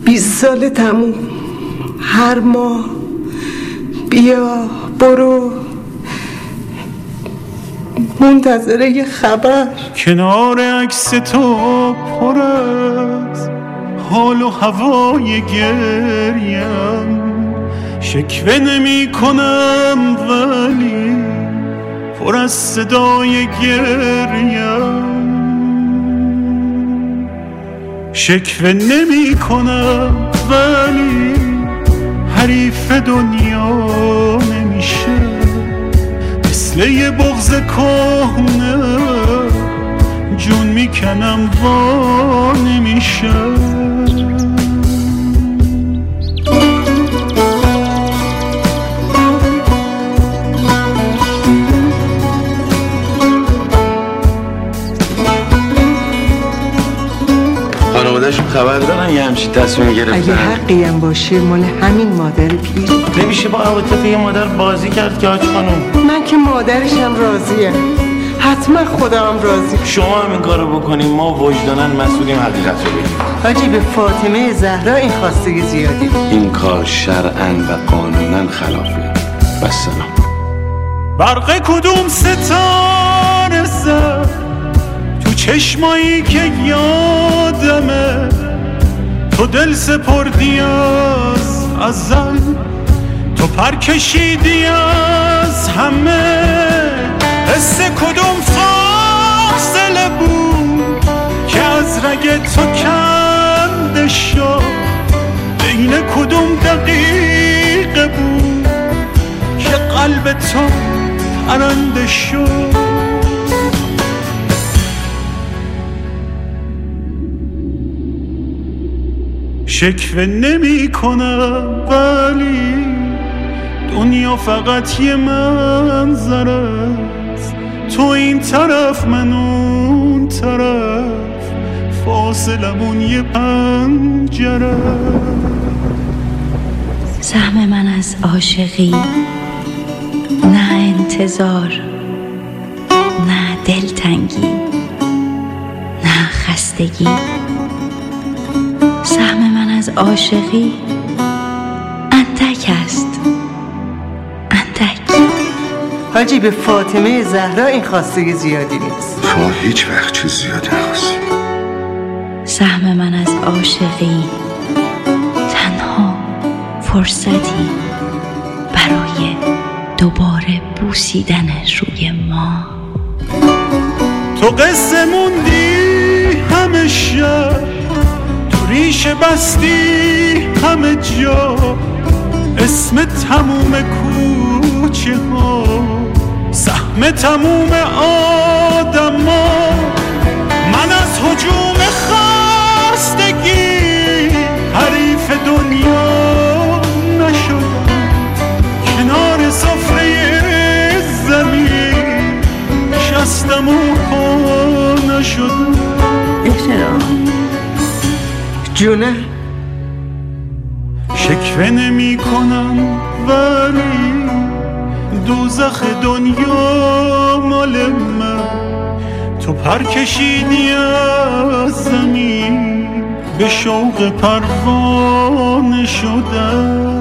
20 سال تموم، هر ماه بیا برو، منتظره یه خبر. کنار عکس تو پر از حال و هوای گریم، شکوه نمی کنم ولی پر از صدای گریم. شکوه نمی کنم ولی حریف دنیا نمیشه، مثل یه بغض کهنه جون میکنم وا نمیشه. خانواده‌شون خبر دارن یه همچین تصمیمی گرفتن؟ اگه حقی هم باشه مال همین مادر پیر. نمیشه با عواطف یه مادر بازی کرد که حاج خانم. من که مادرشم راضیه، حتما خدا هم راضی. شما هم این کارو بکنیم ما وجدانن مسئولیم حقیقت رو بگیم. حاجی به فاطمه زهرا این خواستگی زیادی. این کار شرعاً و قانوناً خلافه. والسلام. برق کدوم ستاره زد تو چشمایی که یادمه، تو دل سپردی از ازل، تو پر کشیدی از همه. حس کدوم فاصله بود که از رگ تو کنده شد، بین کدوم دقیقه بود که قلب تو پرنده شد. شکوه نمی کنم ولی دنیا فقط یه منظر است، تو این طرف من اون طرف، فاصلمون یه پنجره. سهم من از عاشقی، نه انتظار، نه دلتنگی، نه خستگی. سهم من از عاشقی اندک است، اندک. حاجی به فاطمه زهرا این خواستگی زیادی نیست. شما هیچ وقت چیز زیادی نخواستی. سهم من از عاشقی تنها فرصتی برای دوباره بوسیدن روی ما. تو قصه موندی همه شب، تو ریشه بستی همه جا، اسم تموم کوچه ها، سهم تموم آدم ها. من از هجوم خستگی حریف دنیا نشدم، کنار سفره زمین شستم و پا نشدم. احترام جونه. شکوه نمی کنم ولی دوزخ دنیا مال من، تو پر کشیدی از زمین به شوق پروانه شدم.